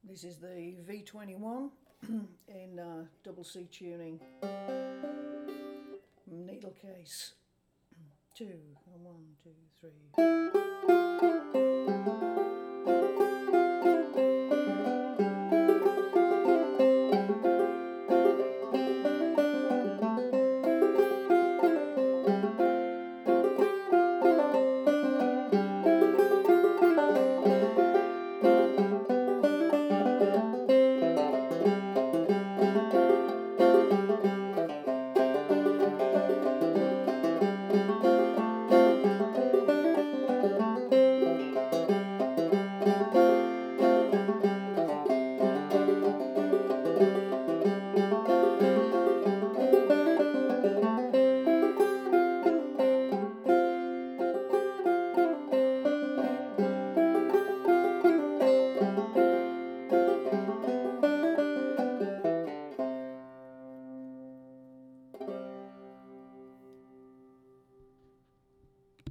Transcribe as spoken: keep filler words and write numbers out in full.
This is the V twenty-one in uh, double C tuning, needle case. Two, one, two, three.